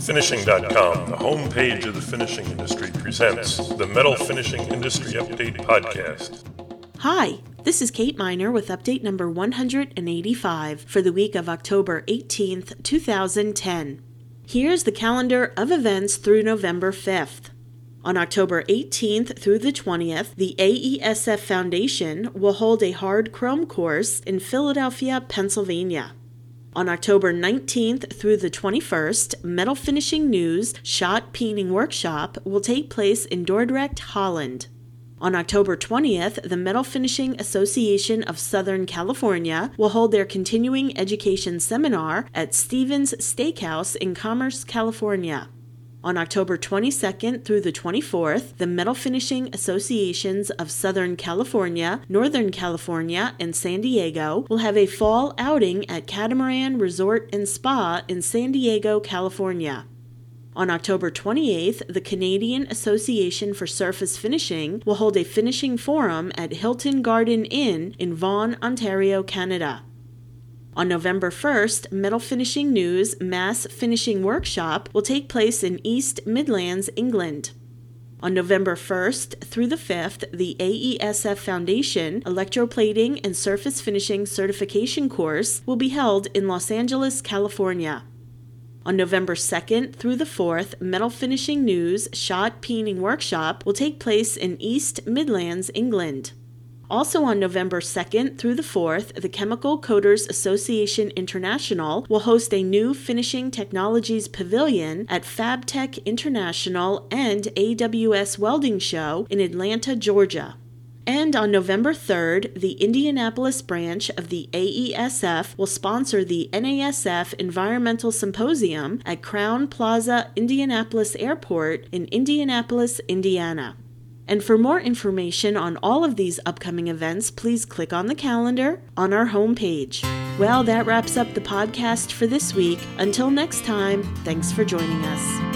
Finishing.com, the homepage of the finishing industry, presents the Metal Finishing Industry Update Podcast. Hi, this is Kate Miner with update number 185 for the week of October 18th, 2010. Here's the calendar of events through November 5th. On October 18th through the 20th, the AESF Foundation will hold a hard chrome course in Philadelphia, Pennsylvania. On October 19th through the 21st, Metal Finishing News Shot Peening Workshop will take place in Dordrecht, Holland. On October 20th, the Metal Finishing Association of Southern California will hold their continuing education seminar at Stevens Steakhouse in Commerce, California. On October 22nd through the 24th, the Metal Finishing Associations of Southern California, Northern California, and San Diego will have a fall outing at Catamaran Resort and Spa in San Diego, California. On October 28th, the Canadian Association for Surface Finishing will hold a finishing forum at Hilton Garden Inn in Vaughan, Ontario, Canada. On November 1st, Metal Finishing News Mass Finishing Workshop will take place in East Midlands, England. On November 1st through the 5th, the AESF Foundation Electroplating and Surface Finishing Certification course will be held in Los Angeles, California. On November 2nd through the 4th, Metal Finishing News Shot Peening Workshop will take place in East Midlands, England. Also on November 2nd through the 4th, the Chemical Coaters Association International will host a new Finishing Technologies Pavilion at FabTech International and AWS Welding Show in Atlanta, Georgia. And on November 3rd, the Indianapolis branch of the AESF will sponsor the NASF Environmental Symposium at Crowne Plaza Indianapolis Airport in Indianapolis, Indiana. And for more information on all of these upcoming events, please click on the calendar on our homepage. Well, that wraps up the podcast for this week. Until next time, thanks for joining us.